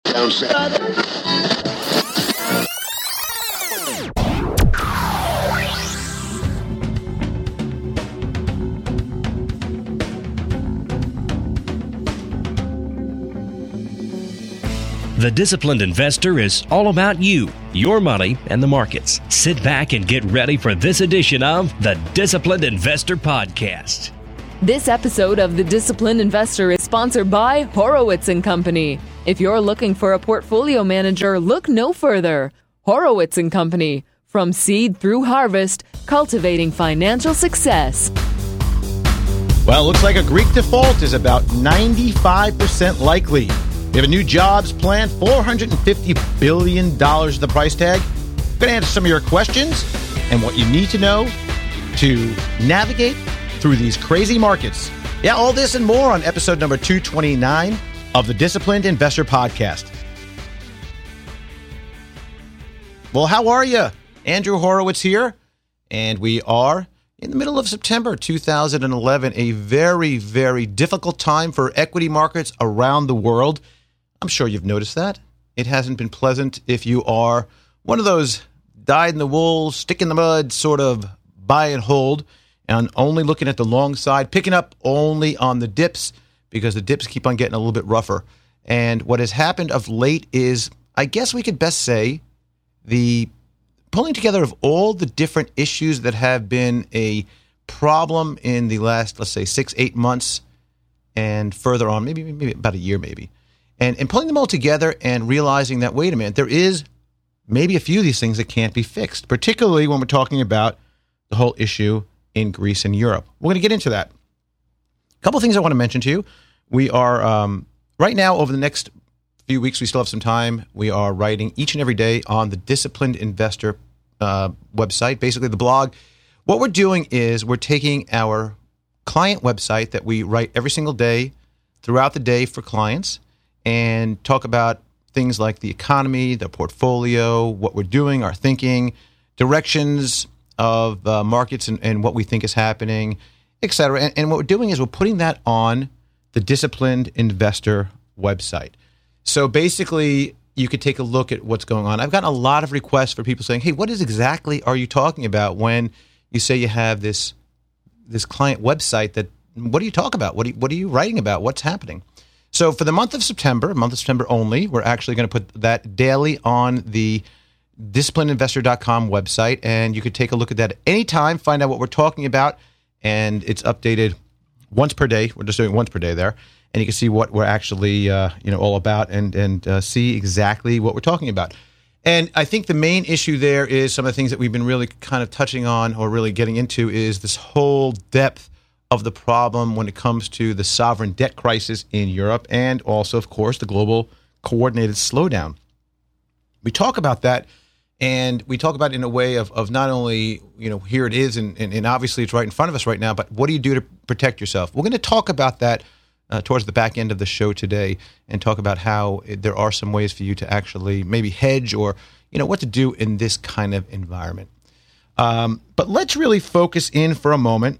The Disciplined Investor is all about you, your money, and the markets. Sit back and get ready for this edition of the Disciplined Investor Podcast. This episode of The Disciplined Investor is sponsored by Horowitz & Company. If you're looking for a portfolio manager, look no further. Horowitz & Company. From seed through harvest, cultivating financial success. Well, it looks like a Greek default is about 95% likely. We have a new jobs plan, $450 billion the price tag. I'm going to answer some of your questions and what you need to know to navigate through these crazy markets. Yeah, all this and more on episode number 229 of the Disciplined Investor Podcast. Well, how are you? Andrew Horowitz here, and we are in the middle of September 2011, a very, very difficult time for equity markets around the world. I'm sure you've noticed that. It hasn't been pleasant if you are one of those dyed-in-the-wool, stick-in-the-mud sort of buy and hold, and only looking at the long side, picking up only on the dips because the dips keep on getting a little bit rougher. And what has happened of late is, I guess we could best say, the pulling together of all the different issues that have been a problem in the last, let's say, 6-8 months and further on, maybe about a year maybe. And pulling them all together and realizing that, wait a minute, there is maybe a few of these things that can't be fixed, particularly when we're talking about the whole issue in Greece and Europe. We're going to get into that. A couple of things I want to mention to you. We are, right now, over the next few weeks, we still have some time. We are writing each and every day on the Disciplined Investor website, basically the blog. What we're doing is we're taking our client website that we write every single day throughout the day for clients and talk about things like the economy, the portfolio, what we're doing, our thinking, directions of markets and what we think is happening, et cetera. And what we're doing is we're putting that on the Disciplined Investor website. So basically, you could take a look at what's going on. I've gotten a lot of requests for people saying, hey, what exactly are you talking about when you say you have this client website? That what do you talk about? What are you writing about? What's happening? So for the month of September only, we're actually going to put that daily on the disciplinedinvestor.com website, and you could take a look at that at any time, find out what we're talking about, and it's updated once per day. We're just doing once per day there, and you can see what we're actually all about and see exactly what we're talking about. And I think the main issue there is some of the things that we've been really kind of touching on or really getting into is this whole depth of the problem when it comes to the sovereign debt crisis in Europe and also, of course, the global coordinated slowdown. We talk about that, and we talk about it in a way of not only, here it is, and obviously it's right in front of us right now, but what do you do to protect yourself? We're going to talk about that towards the back end of the show today and talk about how there are some ways for you to actually maybe hedge or, what to do in this kind of environment. But let's really focus in for a moment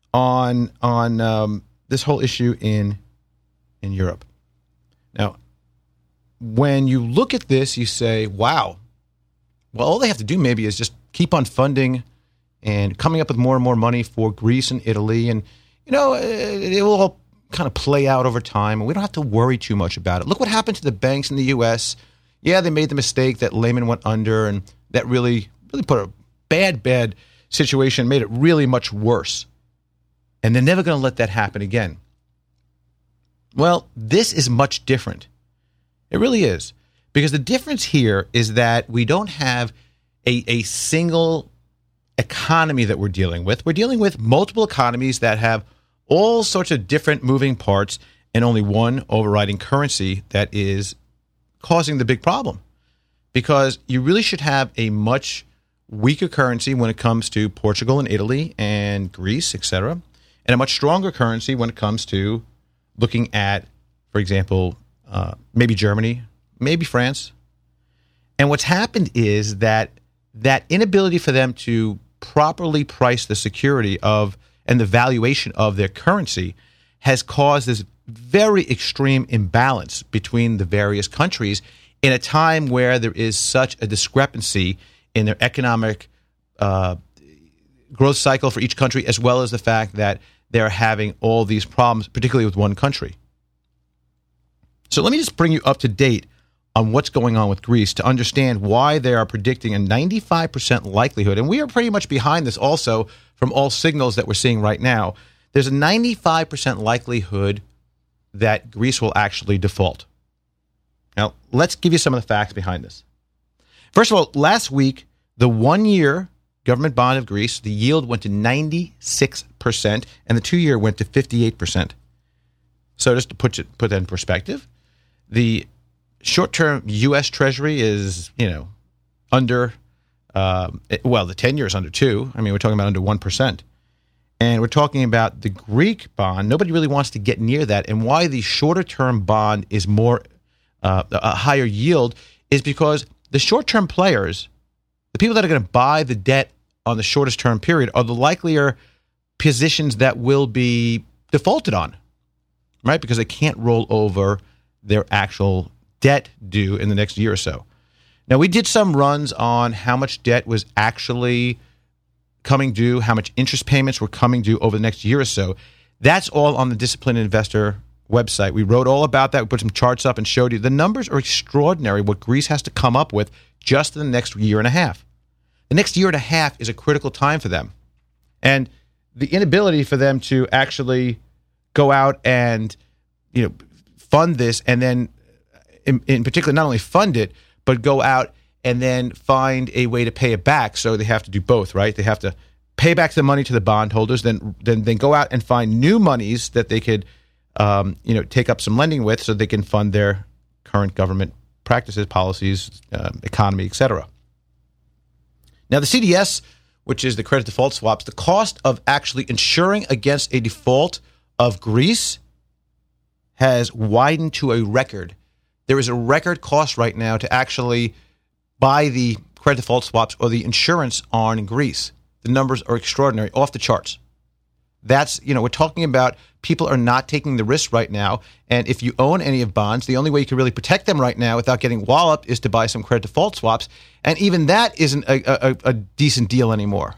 on this whole issue in Europe. Now, when you look at this, you say, wow, well, all they have to do maybe is just keep on funding and coming up with more and more money for Greece and Italy. And, it will all kind of play out over time, and we don't have to worry too much about it. Look what happened to the banks in the U.S. Yeah, they made the mistake that Lehman went under, and that really put a bad situation, made it really much worse. And they're never going to let that happen again. Well, this is much different. It really is. Because the difference here is that we don't have a single economy that we're dealing with. We're dealing with multiple economies that have all sorts of different moving parts and only one overriding currency that is causing the big problem. Because you really should have a much weaker currency when it comes to Portugal and Italy and Greece, etc., and a much stronger currency when it comes to looking at, for example, maybe Germany, maybe France. And what's happened is that inability for them to properly price the security of and the valuation of their currency has caused this very extreme imbalance between the various countries, in a time where there is such a discrepancy in their economic growth cycle for each country, as well as the fact that they're having all these problems, particularly with one country. So let me just bring you up to date on what's going on with Greece to understand why they are predicting a 95% likelihood. And we are pretty much behind this also from all signals that we're seeing right now. There's a 95% likelihood that Greece will actually default. Now, let's give you some of the facts behind this. First of all, last week, the 1-year government bond of Greece, the yield went to 96%, and the 2-year went to 58%. So just to put that in perspective, the short-term U.S. Treasury is, under, the 10-year is under 2. I mean, we're talking about under 1%. And we're talking about the Greek bond. Nobody really wants to get near that. And why the shorter-term bond is more a higher yield is because the short-term players, the people that are going to buy the debt on the shortest term period, are the likelier positions that will be defaulted on, right? Because they can't roll over their actual debt due in the next year or so. Now, we did some runs on how much debt was actually coming due, how much interest payments were coming due over the next year or so. That's all on the Disciplined Investor website. We wrote all about that. We put some charts up and showed you. The numbers are extraordinary, what Greece has to come up with just in the next year and a half. The next year and a half is a critical time for them. And the inability for them to actually go out and fund this, and then in particular not only fund it, but go out and then find a way to pay it back. So they have to do both, right? They have to pay back the money to the bondholders, then go out and find new monies that they could take up some lending with so they can fund their current government practices, policies, economy, etc. Now, the CDS, which is the credit default swaps, the cost of actually insuring against a default of Greece has widened to a record. There is a record cost right now to actually buy the credit default swaps or the insurance on Greece. The numbers are extraordinary, off the charts. That's, we're talking about people are not taking the risk right now. And if you own any of bonds, the only way you can really protect them right now without getting walloped is to buy some credit default swaps. And even that isn't a decent deal anymore.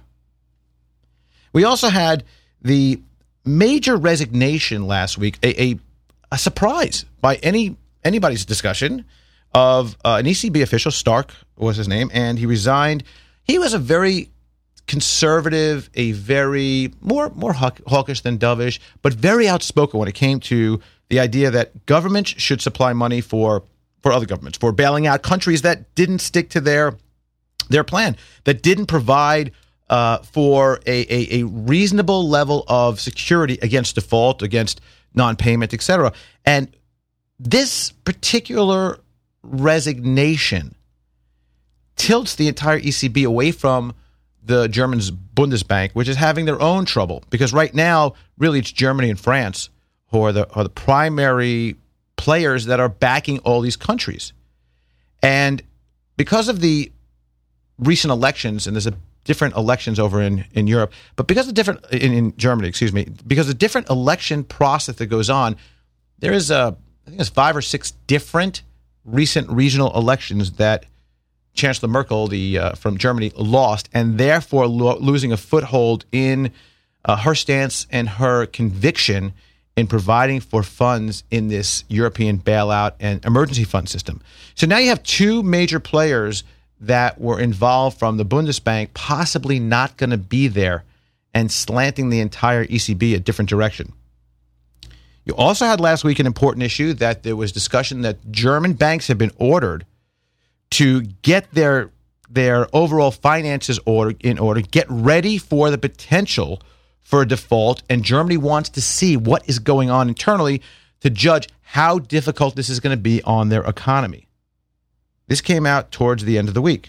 We also had the major resignation last week, a surprise by anybody's discussion of an ECB official. Stark was his name, and he resigned. He was a very conservative, a very more hawkish than dovish, but very outspoken when it came to the idea that governments should supply money for other governments, for bailing out countries that didn't stick to their plan, that didn't provide for a reasonable level of security against default, against non-payment, etc. And this particular resignation tilts the entire ECB away from the German's Bundesbank, which is having their own trouble, because right now, really, it's Germany and France who are the primary players that are backing all these countries. And because of the recent elections, and there's different elections over in Europe, but because of different in Germany, because of the different election process that goes on, there is I think it's 5 or 6 different recent regional elections that Chancellor Merkel, from Germany, lost, and therefore losing a foothold in her stance and her conviction in providing for funds in this European bailout and emergency fund system. So now you have 2 major players that were involved from the Bundesbank possibly not going to be there and slanting the entire ECB a different direction. You also had last week an important issue that there was discussion that German banks have been ordered to get their overall finances in order, get ready for the potential for a default, and Germany wants to see what is going on internally to judge how difficult this is going to be on their economy. This came out towards the end of the week.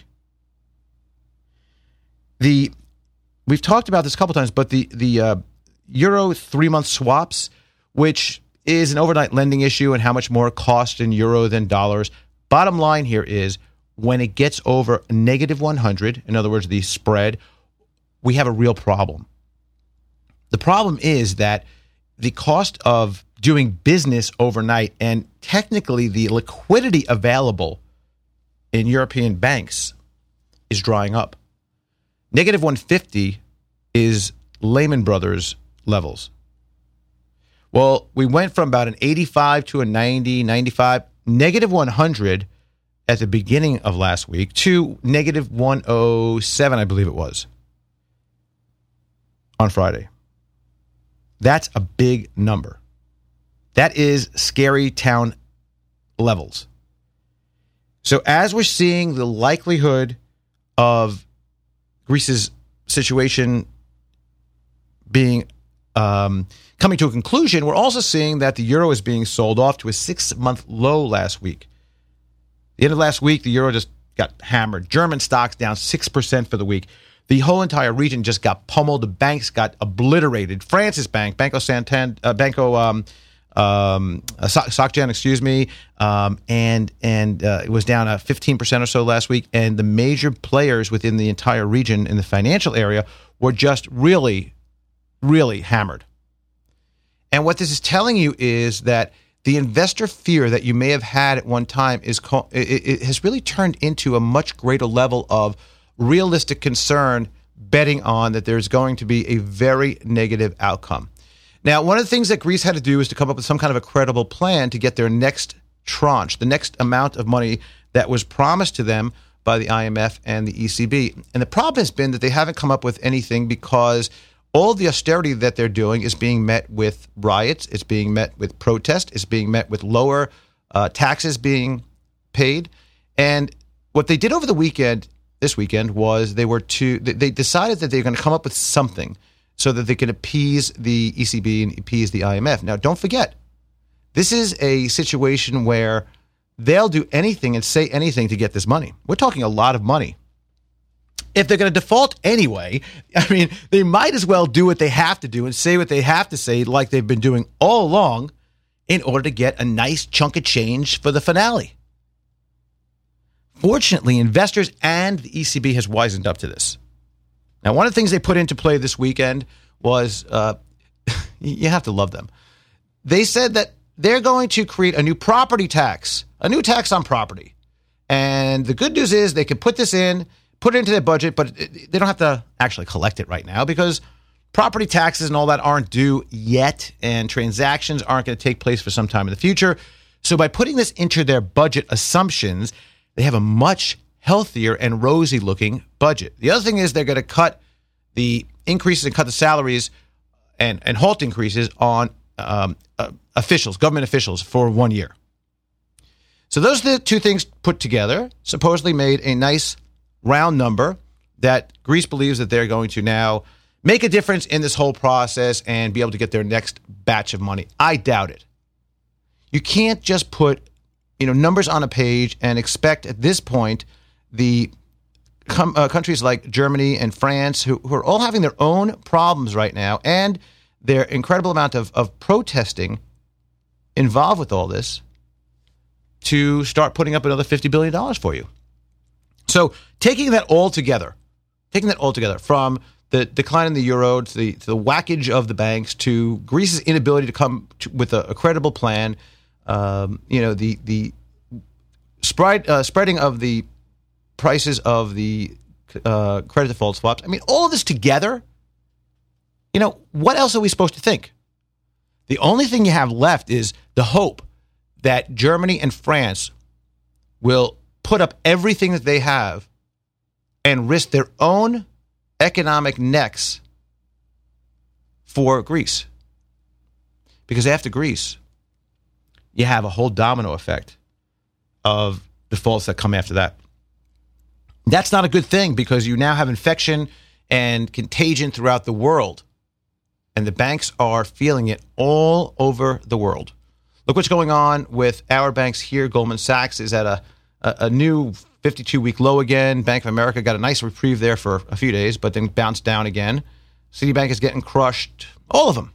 We've talked about this a couple times, but the Euro 3-month swaps, which is an overnight lending issue and how much more it costs in euro than dollars. Bottom line here is, when it gets over negative 100, in other words, the spread, we have a real problem. The problem is that the cost of doing business overnight and technically the liquidity available in European banks is drying up. Negative 150 is Lehman Brothers levels. Well, we went from about an 85 to a 90, 95, negative 100 at the beginning of last week to negative 107, I believe it was, on Friday. That's a big number. That is scary town levels. So as we're seeing the likelihood of Greece's situation being coming to a conclusion, we're also seeing that the euro is being sold off to a 6-month low last week. The end of last week, the euro just got hammered. German stocks down 6% for the week. The whole entire region just got pummeled. The banks got obliterated. France's bank, Banco Santander, SocGen, excuse me, and it was down 15% or so last week. And the major players within the entire region in the financial area were just really, really hammered. And what this is telling you is that the investor fear that you may have had at one time it has really turned into a much greater level of realistic concern, betting on that there's going to be a very negative outcome. Now, one of the things that Greece had to do is to come up with some kind of a credible plan to get their next tranche, the next amount of money that was promised to them by the IMF and the ECB. And the problem has been that they haven't come up with anything because all the austerity that they're doing is being met with riots, it's being met with protest, it's being met with lower taxes being paid. And what they did over the weekend, this weekend, was they decided that they're going to come up with something so that they can appease the ECB and appease the IMF. Now, don't forget, this is a situation where they'll do anything and say anything to get this money. We're talking a lot of money. If they're going to default anyway, I mean, they might as well do what they have to do and say what they have to say like they've been doing all along in order to get a nice chunk of change for the finale. Fortunately, investors and the ECB has wisened up to this. Now, one of the things they put into play this weekend was, you have to love them. They said that they're going to create a new property tax, a new tax on property. And the good news is they can put this in, put it into their budget, but they don't have to actually collect it right now because property taxes and all that aren't due yet, and transactions aren't going to take place for some time in the future. So by putting this into their budget assumptions, they have a much healthier and rosy-looking budget. The other thing is they're going to cut the increases and cut the salaries and halt increases on officials, government officials, for 1 year. So those are the two things put together, supposedly made a nice round number that Greece believes that they're going to now make a difference in this whole process and be able to get their next batch of money. I doubt it. You can't just put numbers on a page and expect at this point the countries like Germany and France, who are all having their own problems right now, and their incredible amount of protesting involved with all this, to start putting up another $50 billion for you. So taking that all together, from the decline in the euro to the whackage of the banks to Greece's inability to come with a credible plan, the spreading of the prices of the credit default swaps. I mean, all of this together, what else are we supposed to think? The only thing you have left is the hope that Germany and France will put up everything that they have and risk their own economic necks for Greece. Because after Greece, you have a whole domino effect of defaults that come after that. That's not a good thing because you now have infection and contagion throughout the world. And the banks are feeling it all over the world. Look what's going on with our banks here. Goldman Sachs is at a new 52-week low again. Bank of America got a nice reprieve there for a few days, but then bounced down again. Citibank is getting crushed. All of them.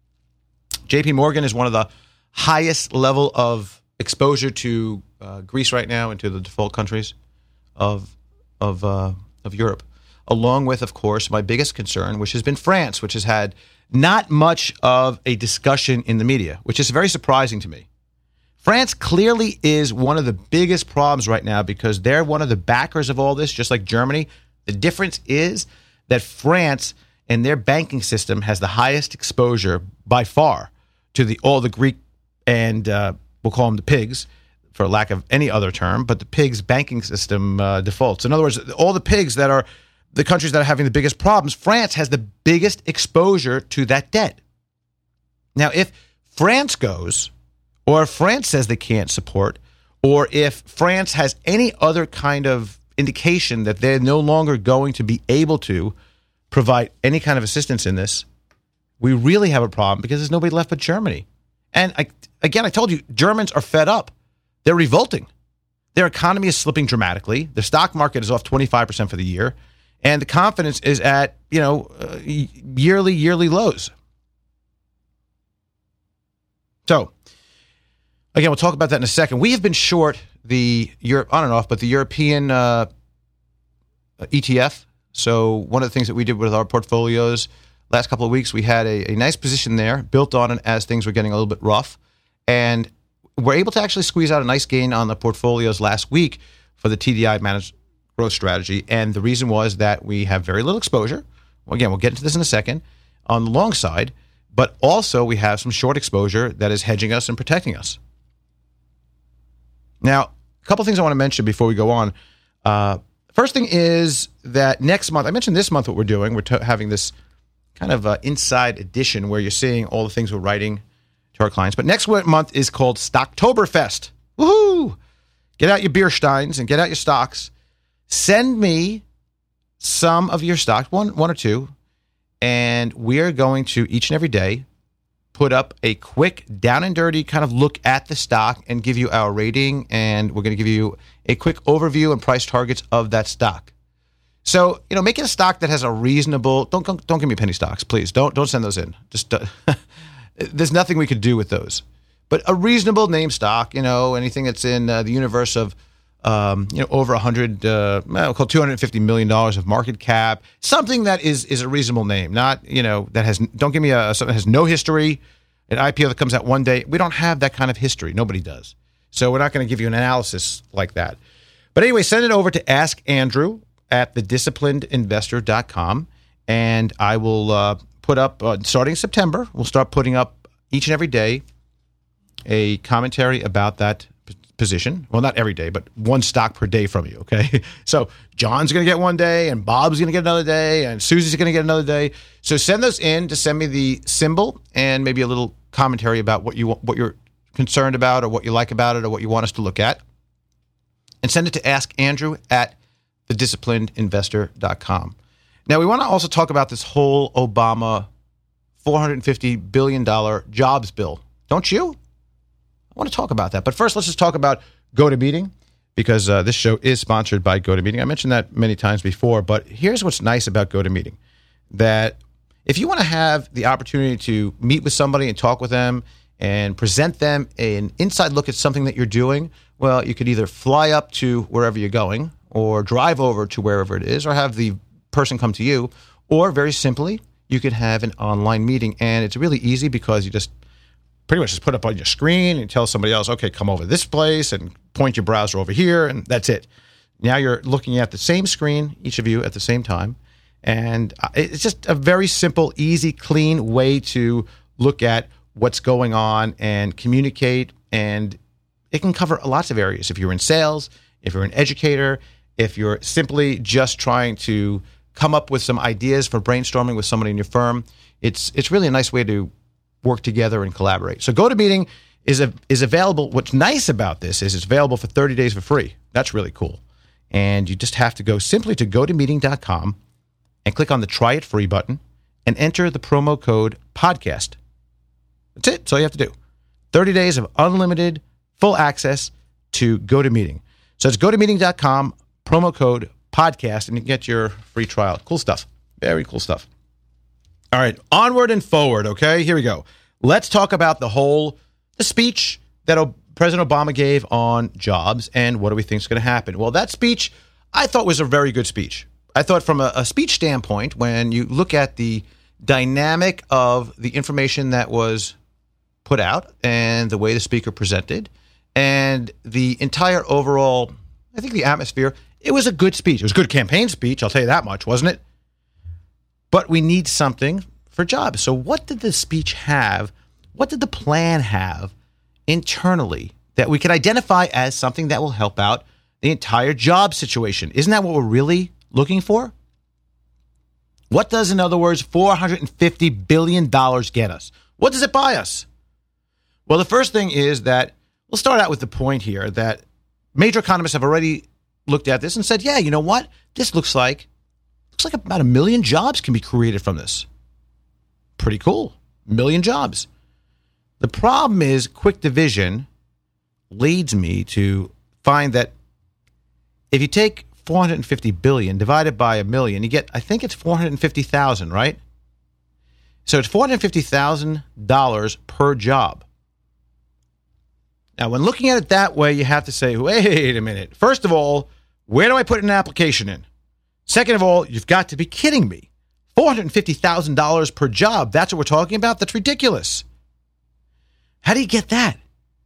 JP Morgan is one of the highest level of exposure to Greece right now and to the default countries of Europe, along with, of course, my biggest concern, which has been France, which has had not much of a discussion in the media, which is very surprising to me. France clearly is one of the biggest problems right now because they're one of the backers of all this, just like Germany. The difference is that France and their banking system has the highest exposure by far to all the Greek and we'll call them the pigs for lack of any other term, but the pigs banking system defaults. In other words, all the pigs that are the countries that are having the biggest problems, France has the biggest exposure to that debt. Now, if France goes, or if France says they can't support, or if France has any other kind of indication that they're no longer going to be able to provide any kind of assistance in this, we really have a problem because there's nobody left but Germany. And I told you, Germans are fed up. They're revolting. Their economy is slipping dramatically. The stock market is off 25% for the year. And the confidence is at, yearly lows. So, again, we'll talk about that in a second. We have been short the European ETF. So one of the things that we did with our portfolios last couple of weeks, we had a nice position there, built on it as things were getting a little bit rough. And we're able to actually squeeze out a nice gain on the portfolios last week for the TDI managed growth strategy. And the reason was that we have very little exposure. Well, again, we'll get into this in a second on the long side, but also we have some short exposure that is hedging us and protecting us. Now, a couple things I want to mention before we go on. First thing is that next month, I mentioned this month what we're doing. We're having this kind of inside edition where you're seeing all the things we're writing to our clients. But next month is called Stocktoberfest. Woohoo! Get out your beer steins and get out your stocks. Send me some of your stocks, one or two, and we're going to each and every day put up a quick down and dirty kind of look at the stock and give you our rating, and we're going to give you a quick overview and price targets of that stock. So, make it a stock that has a reasonable, don't give me penny stocks, please. Don't send those in. Just there's nothing we could do with those. But a reasonable name stock, anything that's in the universe of over 100, we'll call $250 million of market cap, something that is a reasonable name, not, that has, don't give me something that has no history, an IPO that comes out one day. We don't have that kind of history. Nobody does. So we're not going to give you an analysis like that. But anyway, send it over to Ask Andrew at thedisciplinedinvestor.com, and I will put up, starting September, we'll start putting up each and every day a commentary about that position. Well, not every day, but one stock per day from you, okay? So John's going to get one day, and Bob's going to get another day, and Susie's going to get another day. So send those in to send me the symbol and maybe a little commentary about what you're concerned about or what you like about it or what you want us to look at. And send it to Ask Andrew at thedisciplinedinvestor.com. Now, we want to also talk about this whole Obama $450 billion jobs bill. Don't you? I want to talk about that. But first, let's just talk about GoToMeeting, because this show is sponsored by GoToMeeting. I mentioned that many times before, but here's what's nice about GoToMeeting, that if you want to have the opportunity to meet with somebody and talk with them and present them an inside look at something that you're doing, well, you could either fly up to wherever you're going or drive over to wherever it is or have the person come to you, or very simply, you could have an online meeting. And it's really easy because you just pretty much just put up on your screen and tell somebody else, okay, come over this place and point your browser over here, and that's it. Now you're looking at the same screen, each of you at the same time, and it's just a very simple, easy, clean way to look at what's going on and communicate, and it can cover lots of areas. If you're in sales, if you're an educator, if you're simply just trying to come up with some ideas for brainstorming with somebody in your firm, it's really a nice way to work together and collaborate. So GoToMeeting is available. What's nice about this is it's available for 30 days for free. That's really cool. And you just have to go simply to GoToMeeting.com and click on the Try It Free button and enter the promo code podcast. That's it. That's all you have to do. 30 days of unlimited full access to GoToMeeting. So it's GoToMeeting.com, promo code podcast, and you get your free trial. Cool stuff. Very cool stuff. All right, onward and forward, okay? Here we go. Let's talk about the speech that President Obama gave on jobs and what do we think is going to happen. Well, that speech, I thought was a very good speech. I thought from a speech standpoint, when you look at the dynamic of the information that was put out and the way the speaker presented and the entire overall, I think the atmosphere, it was a good speech. It was a good campaign speech, I'll tell you that much, wasn't it? But we need something for jobs. So what did the speech have? What did the plan have internally that we could identify as something that will help out the entire job situation? Isn't that what we're really looking for? What does, in other words, $450 billion get us? What does it buy us? Well, the first thing is that we'll start out with the point here that major economists have already looked at this and said, yeah, you know what? This looks like about 1 million jobs can be created from this. Pretty cool. 1 million jobs. The problem is quick division leads me to find that if you take 450 billion divided by 1 million, you get, I think it's 450,000, right? So it's $450,000 per job. Now, when looking at it that way, you have to say, wait a minute. First of all, where do I put an application in? Second of all, you've got to be kidding me. $450,000 per job. That's what we're talking about? That's ridiculous. How do you get that?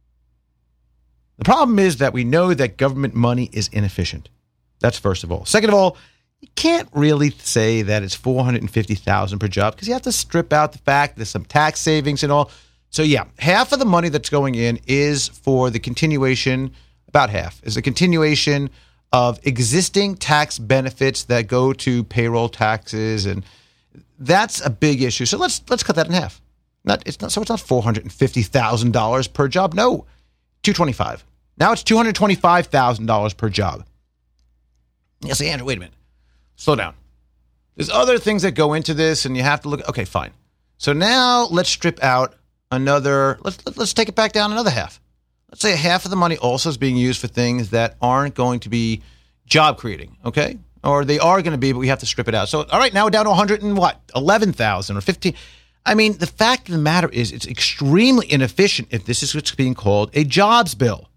The problem is that we know that government money is inefficient. That's first of all. Second of all, you can't really say that it's $450,000 per job because you have to strip out the fact there's some tax savings and all. So yeah, half of the money that's going in is for the continuation, about half, is the continuation of existing tax benefits that go to payroll taxes, and that's a big issue. So let's cut that in half. It's not $450,000 per job. No, $225,000. Now it's $225,000 per job. You say, Andrew, wait a minute. Slow down. There's other things that go into this, and you have to look. Okay, fine. So now let's strip out another. Let's take it back down another half. Let's say half of the money also is being used for things that aren't going to be job creating. Okay, or they are going to be, but we have to strip it out. So all right, now we're down to 11,000 or 15. I mean, the fact of the matter is, it's extremely inefficient if this is what's being called a jobs bill.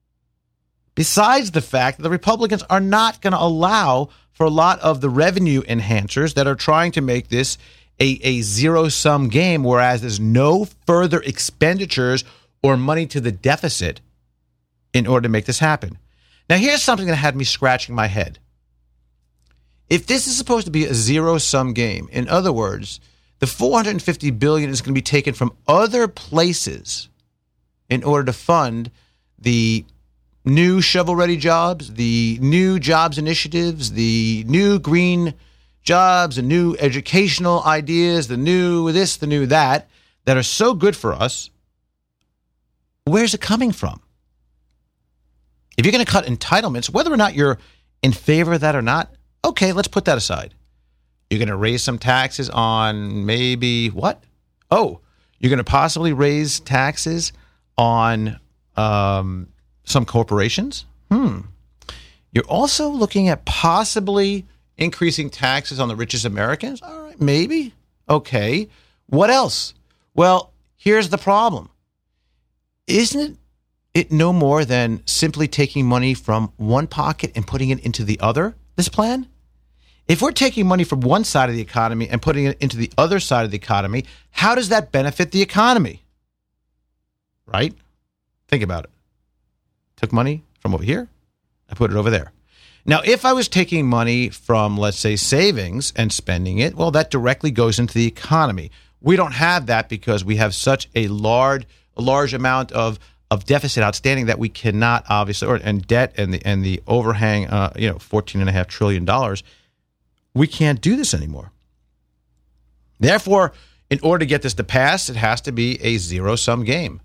Besides the fact that the Republicans are not going to allow for a lot of the revenue enhancers that are trying to make this a zero-sum game, whereas there's no further expenditures or money to the deficit in order to make this happen. Now, here's something that had me scratching my head. If this is supposed to be a zero-sum game, in other words, the $450 billion is going to be taken from other places in order to fund the new shovel-ready jobs, the new jobs initiatives, the new green jobs, the new educational ideas, the new this, the new that are so good for us. Where's it coming from? If you're going to cut entitlements, whether or not you're in favor of that or not, okay, let's put that aside. You're going to raise some taxes on maybe what? Oh, you're going to possibly raise taxes on some corporations? You're also looking at possibly increasing taxes on the richest Americans? All right, maybe. Okay. What else? Well, here's the problem. Isn't it no more than simply taking money from one pocket and putting it into the other, this plan? If we're taking money from one side of the economy and putting it into the other side of the economy, how does that benefit the economy? Right? Think about it. Took money from over here, I put it over there. Now, if I was taking money from, let's say, savings and spending it, well, that directly goes into the economy. We don't have that because we have such a large amount of deficit outstanding that we cannot obviously, and debt and the overhang, $14.5 trillion. We can't do this anymore. Therefore, in order to get this to pass, it has to be a zero-sum game.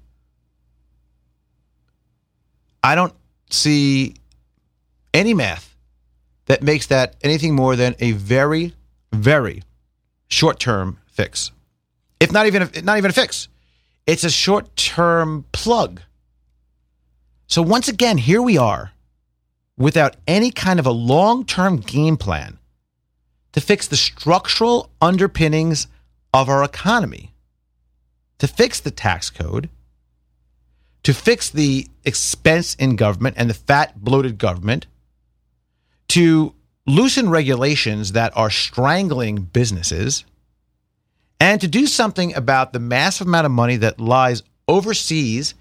I don't see any math that makes that anything more than a very, very short-term fix. If not even a fix. It's a short-term plug. So once again, here we are without any kind of a long-term game plan to fix the structural underpinnings of our economy, to fix the tax code, to fix the expense in government and the fat, bloated government, to loosen regulations that are strangling businesses, and to do something about the massive amount of money that lies overseas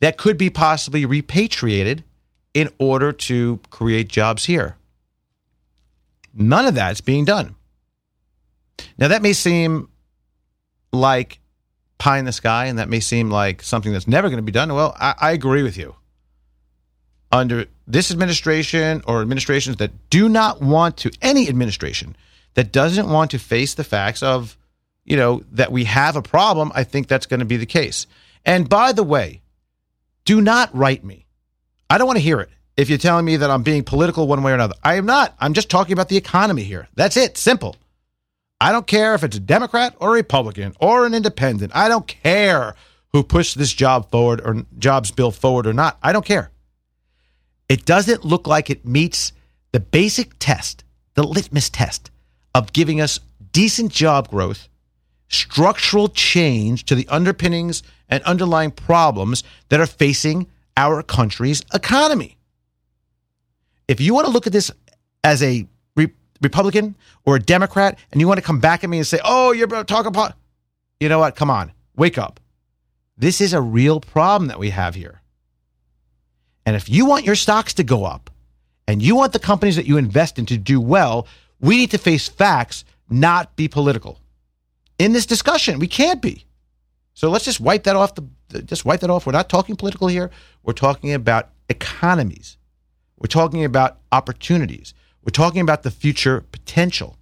that could be possibly repatriated in order to create jobs here. None of that's being done. Now, that may seem like pie in the sky, and that may seem like something that's never going to be done. Well, I agree with you. Under this administration or administrations that do not want to, any administration that doesn't want to face the facts of, that we have a problem, I think that's going to be the case. And by the way, do not write me. I don't want to hear it if you're telling me that I'm being political one way or another. I am not. I'm just talking about the economy here. That's it. Simple. I don't care if it's a Democrat or a Republican or an independent. I don't care who pushed this jobs bill forward or not. I don't care. It doesn't look like it meets the basic test, the litmus test of giving us decent job growth, structural change to the underpinnings and underlying problems that are facing our country's economy. If you want to look at this as a Republican or a Democrat, and you want to come back at me and say, oh, you're talking about, you know what? Come on, wake up. This is a real problem that we have here. And if you want your stocks to go up and you want the companies that you invest in to do well, we need to face facts, not be political. In this discussion, we can't be. So let's just wipe that off. We're not talking political here. We're talking about economies. We're talking about opportunities. We're talking about the future potential.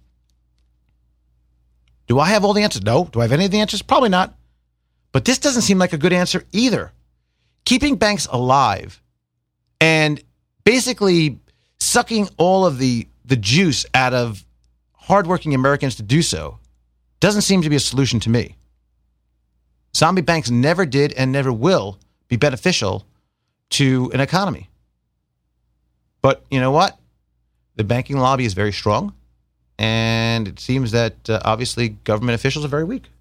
Do I have all the answers? No. Do I have any of the answers? Probably not. But this doesn't seem like a good answer either. Keeping banks alive and basically sucking all of the juice out of hardworking Americans to do so doesn't seem to be a solution to me. Zombie banks never did and never will be beneficial to an economy. But you know what? The banking lobby is very strong, and it seems that obviously government officials are very weak.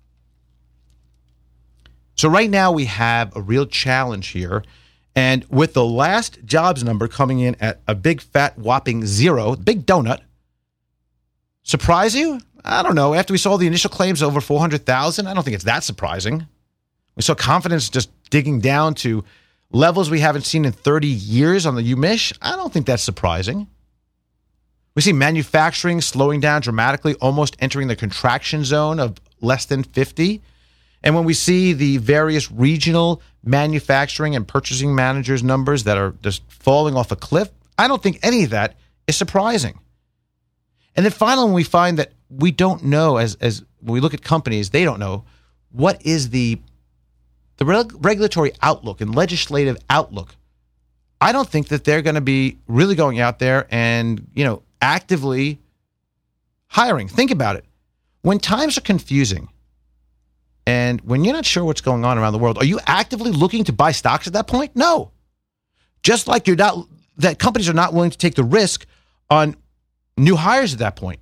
So right now we have a real challenge here, and with the last jobs number coming in at a big fat whopping 0, big donut, surprise you? I don't know. After we saw the initial claims over 400,000, I don't think it's that surprising. We saw confidence just digging down to levels we haven't seen in 30 years on the UMISH. I don't think that's surprising. We see manufacturing slowing down dramatically, almost entering the contraction zone of less than 50. And when we see the various regional manufacturing and purchasing managers' numbers that are just falling off a cliff, I don't think any of that is surprising. And then finally, when we find that we don't know, as when we look at companies, they don't know, what is the regulatory outlook and legislative outlook. I don't think that they're going to be really going out there and, actively hiring. Think about it. When times are confusing and when you're not sure what's going on around the world, are you actively looking to buy stocks at that point? No. Just like that companies are not willing to take the risk on new hires at that point.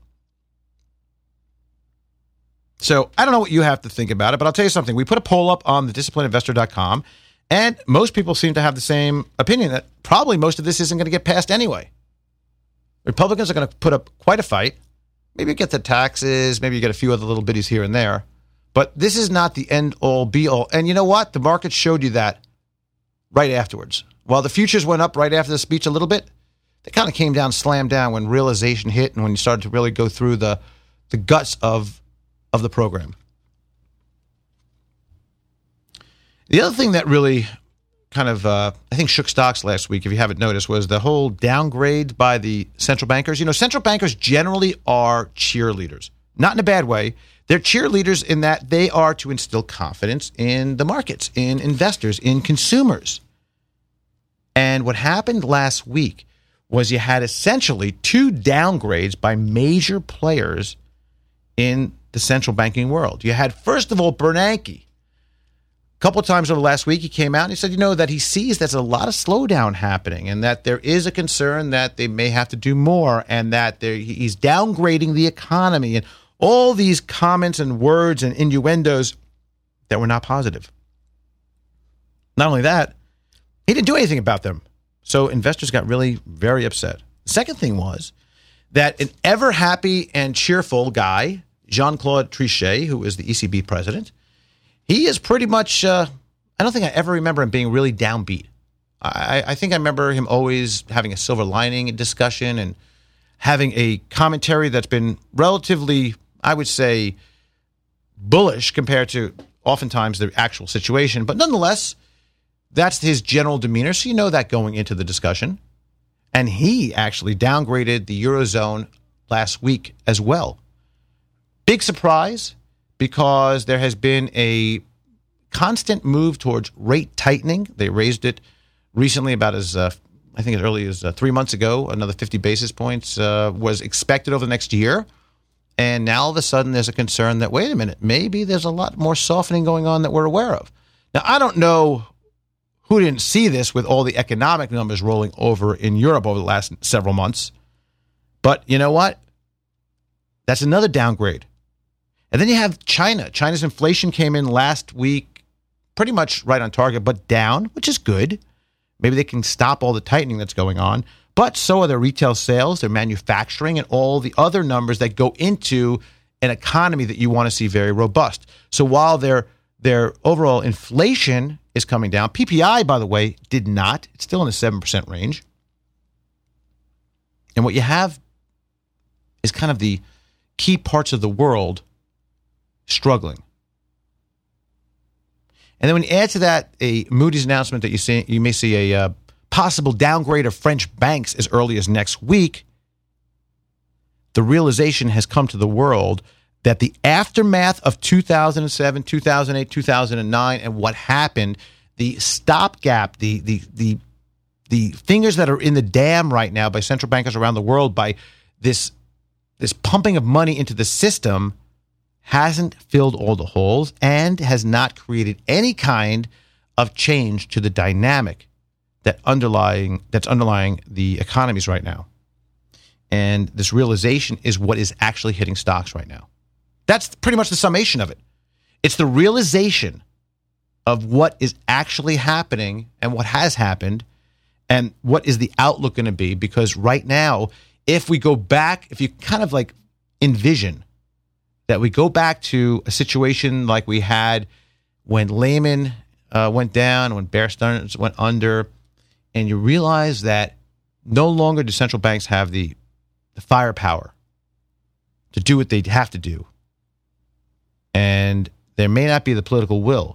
So I don't know what you have to think about it, but I'll tell you something. We put a poll up on thedisciplinedinvestor.com, and most people seem to have the same opinion that probably most of this isn't going to get passed anyway. Republicans are going to put up quite a fight. Maybe you get the taxes, maybe you get a few other little bitties here and there, but this is not the end-all, be-all. And you know what? The market showed you that right afterwards. While the futures went up right after the speech a little bit, they kind of came down, slammed down when realization hit and when you started to really go through the guts of the program. The other thing that really kind of, I think, shook stocks last week, if you haven't noticed, was the whole downgrade by the central bankers. Central bankers generally are cheerleaders. Not in a bad way. They're cheerleaders in that they are to instill confidence in the markets, in investors, in consumers. And what happened last week was you had essentially 2 downgrades by major players in the central banking world. You had, first of all, Bernanke. A couple of times over the last week, he came out and he said, that he sees there's a lot of slowdown happening and that there is a concern that they may have to do more and that he's downgrading the economy and all these comments and words and innuendos that were not positive. Not only that, he didn't do anything about them. So investors got really very upset. The second thing was that an ever happy and cheerful guy, Jean-Claude Trichet, who is the ECB president, he is pretty much, I don't think I ever remember him being really downbeat. I think I remember him always having a silver lining discussion and having a commentary that's been relatively, I would say, bullish compared to oftentimes the actual situation. But nonetheless, that's his general demeanor. So you know that going into the discussion. And he actually downgraded the Eurozone last week as well. Big surprise, because there has been a constant move towards rate tightening. They raised it recently about as early as 3 months ago. Another 50 basis points was expected over the next year. And now all of a sudden there's a concern that, wait a minute, maybe there's a lot more softening going on that we're aware of. Now, I don't know who didn't see this with all the economic numbers rolling over in Europe over the last several months. But you know what? That's another downgrade. And then you have China. China's inflation came in last week pretty much right on target, but down, which is good. Maybe they can stop all the tightening that's going on. But so are their retail sales, their manufacturing, and all the other numbers that go into an economy that you want to see very robust. So while their overall inflation is coming down, PPI, by the way, did not. It's still in the 7% range. And what you have is kind of the key parts of the world struggling. And then when you add to that a Moody's announcement that you may see a possible downgrade of French banks as early as next week, the realization has come to the world that the aftermath of 2007, 2008, 2009, and what happened, the stopgap, the fingers that are in the dam right now by central bankers around the world, by this pumping of money into the system, hasn't filled all the holes and has not created any kind of change to the dynamic that's underlying the economies right now. And this realization is what is actually hitting stocks right now. That's pretty much the summation of it. It's the realization of what is actually happening and what has happened and what is the outlook going to be. Because right now, if we go back, if you kind of like envision that we go back to a situation like we had when Lehman went down, when Bear Stearns went under, and you realize that no longer do central banks have the firepower to do what they have to do. And there may not be the political will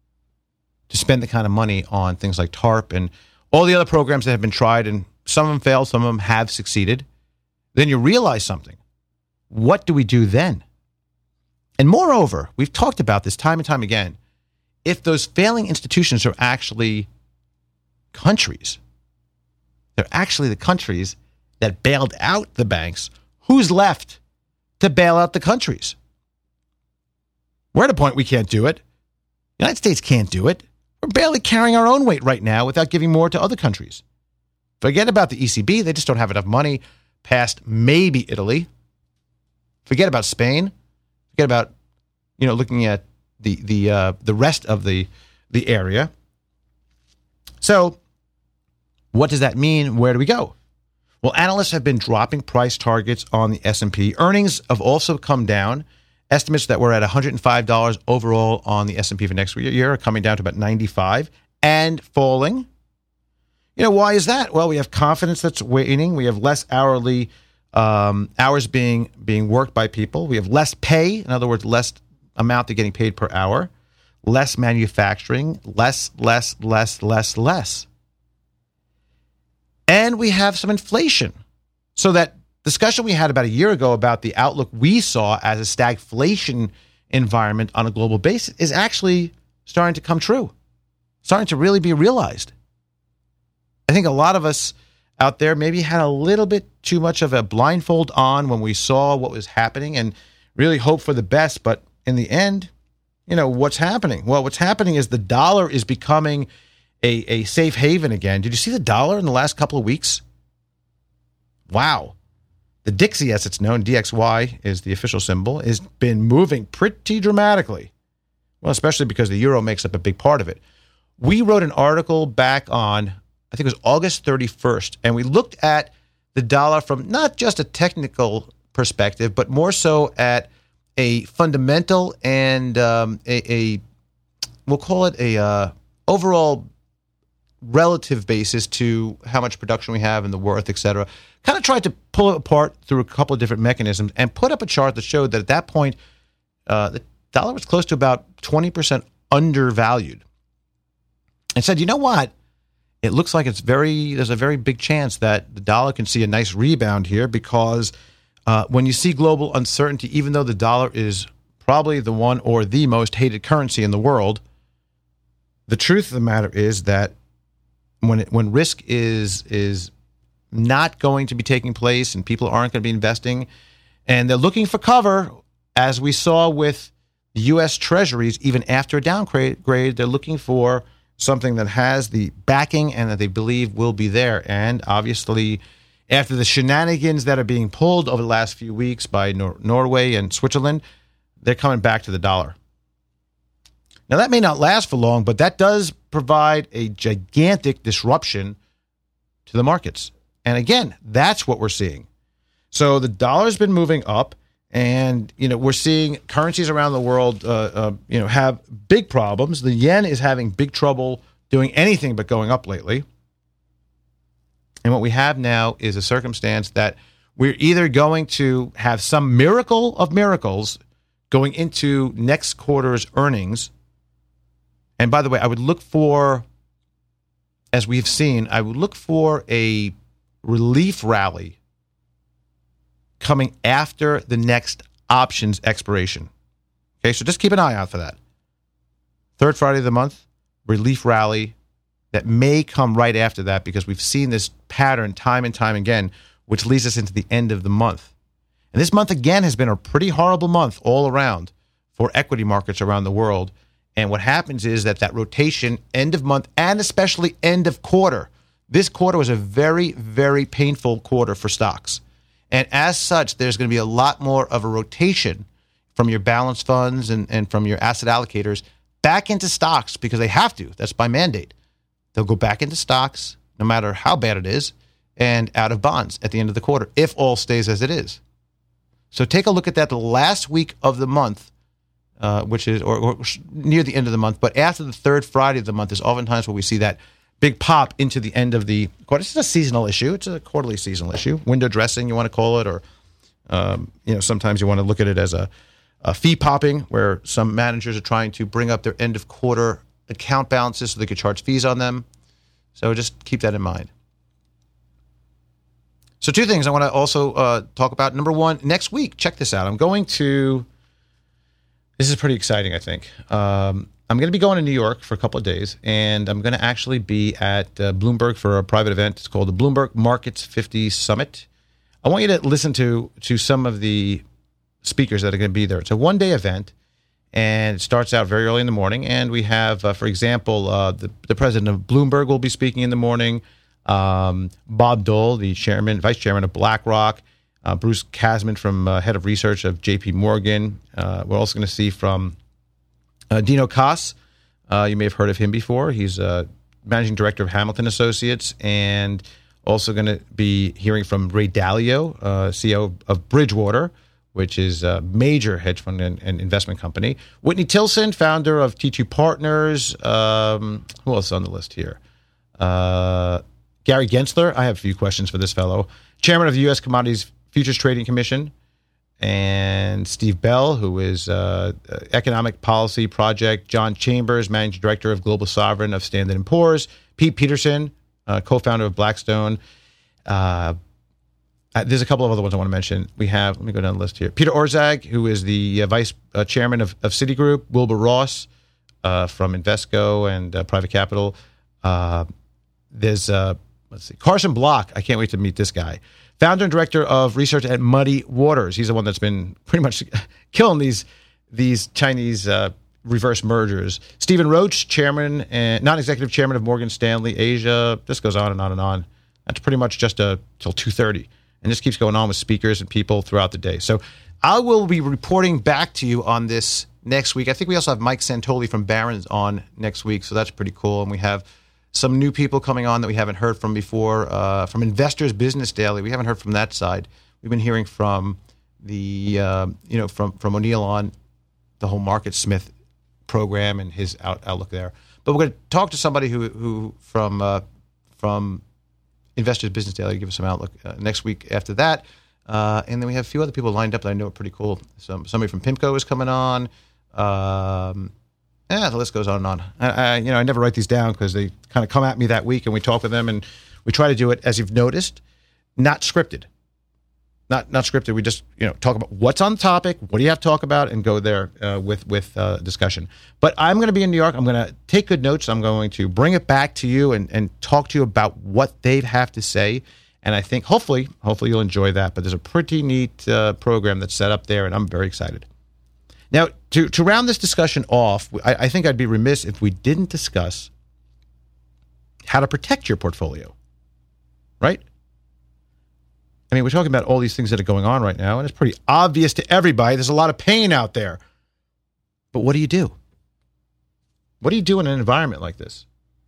to spend the kind of money on things like TARP and all the other programs that have been tried, and some of them failed, some of them have succeeded. Then you realize something. What do we do then? And moreover, we've talked about this time and time again. If those failing institutions are actually countries, they're actually the countries that bailed out the banks, who's left to bail out the countries? We're at a point we can't do it. The United States can't do it. We're barely carrying our own weight right now without giving more to other countries. Forget about the ECB. They just don't have enough money past maybe Italy. Forget about Spain. Forget about, looking at the rest of the area. So what does that mean? Where do we go? Well, analysts have been dropping price targets on the S&P. Earnings have also come down. Estimates that we're at $105 overall on the S&P for next year are coming down to about $95 and falling. Why is that? Well, we have confidence that's waning. We have less hourly hours being worked by people. We have less pay. In other words, less amount they're getting paid per hour. Less manufacturing. Less. And we have some inflation. So that discussion we had about a year ago about the outlook we saw as a stagflation environment on a global basis is actually starting to come true, starting to really be realized. I think a lot of us out there maybe had a little bit too much of a blindfold on when we saw what was happening and really hoped for the best. But in the end, what's happening? Well, what's happening is the dollar is becoming a safe haven again. Did you see the dollar in the last couple of weeks? Wow. The Dixie, as it's known, DXY is the official symbol, has been moving pretty dramatically. Well, especially because the euro makes up a big part of it. We wrote an article back on, I think it was August 31st, and we looked at the dollar from not just a technical perspective, but more so at a fundamental and we'll call it a overall relative basis to how much production we have and the worth, et cetera. Kind of tried to pull it apart through a couple of different mechanisms and put up a chart that showed that at that point, the dollar was close to about 20% undervalued. And said, you know what? It looks like there's a very big chance that the dollar can see a nice rebound here because when you see global uncertainty, even though the dollar is probably the one or the most hated currency in the world, the truth of the matter is that when risk is not going to be taking place and people aren't going to be investing and they're looking for cover, as we saw with the U.S. Treasuries, even after a downgrade, they're looking for something that has the backing and that they believe will be there. And obviously, after the shenanigans that are being pulled over the last few weeks by Norway and Switzerland, they're coming back to the dollar. Now, that may not last for long, but that does provide a gigantic disruption to the markets. And again, that's what we're seeing. So the dollar's been moving up, and we're seeing currencies around the world have big problems. The yen is having big trouble doing anything but going up lately. And what we have now is a circumstance that we're either going to have some miracle of miracles going into next quarter's earnings. And by the way, I would look for, as we've seen, I would look for a relief rally coming after the next options expiration. Okay, so just keep an eye out for that. Third Friday of the month, relief rally that may come right after that because we've seen this pattern time and time again, which leads us into the end of the month. And this month, again, has been a pretty horrible month all around for equity markets around the world. And what happens is that rotation, end of month, and especially end of quarter, this quarter was a very, very painful quarter for stocks. And as such, there's going to be a lot more of a rotation from your balanced funds and from your asset allocators back into stocks because they have to. That's by mandate. They'll go back into stocks, no matter how bad it is, and out of bonds at the end of the quarter, if all stays as it is. So take a look at that the last week of the month, which is or near the end of the month, but after the third Friday of the month is oftentimes where we see that big pop into the end of the quarter. It's a seasonal issue. It's a quarterly seasonal issue. Window dressing, you want to call it, or sometimes you want to look at it as a fee popping, where some managers are trying to bring up their end of quarter account balances so they could charge fees on them. So just keep that in mind. So two things I want to also talk about. Number one, next week, check this out. This is pretty exciting, I think. I'm going to be going to New York for a couple of days, and I'm going to actually be at Bloomberg for a private event. It's called the Bloomberg Markets 50 Summit. I want you to listen to some of the speakers that are going to be there. It's a one-day event, and it starts out very early in the morning. And we have, for example, the president of Bloomberg will be speaking in the morning. Bob Dole, the vice chairman of BlackRock. Bruce Kasman from head of research of J.P. Morgan. We're also going to see from Dino Koss. You may have heard of him before. He's managing director of Hamilton Associates, and also going to be hearing from Ray Dalio, CEO of Bridgewater, which is a major hedge fund and investment company. Whitney Tilson, founder of T2 Partners. Who else is on the list here? Gary Gensler. I have a few questions for this fellow. Chairman of the U.S. Commodities Futures Trading Commission. And Steve Bell, who is Economic Policy Project. John Chambers, Managing Director of Global Sovereign of Standard & Poor's. Pete Peterson, co-founder of Blackstone. There's a couple of other ones I want to mention. Let me go down the list here. Peter Orszag, who is the Vice Chairman of Citigroup. Wilbur Ross from Invesco and Private Capital. There's, Carson Block. I can't wait to meet this guy. Founder and director of research at Muddy Waters. He's the one that's been pretty much killing these Chinese reverse mergers. Stephen Roach, chairman and non-executive chairman of Morgan Stanley Asia. This goes on and on and on. That's pretty much just till 2:30, and this keeps going on with speakers and people throughout the day. So I will be reporting back to you on this next week. I think we also have Mike Santoli from Barron's on next week, so that's pretty cool. And we have some new people coming on that we haven't heard from before. From Investors Business Daily, we haven't heard from that side. We've been hearing from the from O'Neill on the whole Market Smith program and his outlook there. But we're going to talk to somebody who from Investors Business Daily to give us some outlook next week after that. And then we have a few other people lined up that I know are pretty cool. Somebody from PIMCO is coming on. The list goes on and on. I never write these down because they kind of come at me that week, and we talk with them, and we try to do it, as you've noticed, not scripted. Not scripted. We just talk about what's on the topic, what do you have to talk about, and go there with discussion. But I'm going to be in New York. I'm going to take good notes. I'm going to bring it back to you and talk to you about what they have to say. And I think hopefully you'll enjoy that. But there's a pretty neat program that's set up there, and I'm very excited. Now, to round this discussion off, I think I'd be remiss if we didn't discuss how to protect your portfolio, right? I mean, we're talking about all these things that are going on right now, and it's pretty obvious to everybody. There's a lot of pain out there. But what do you do? What do you do in an environment like this?